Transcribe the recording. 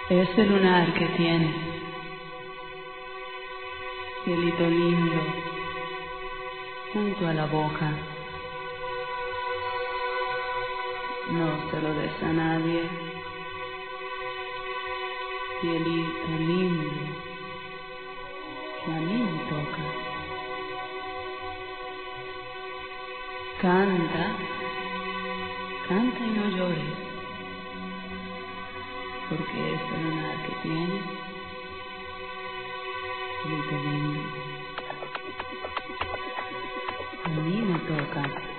Ese lunar que tiene, cielito lindo, junto a la boca, no se lo des a nadie. Cielito lindo, que a mí me toca. Canta, canta y no llores, porque ese lunar que tienes, cielito lindo, a mí me toca.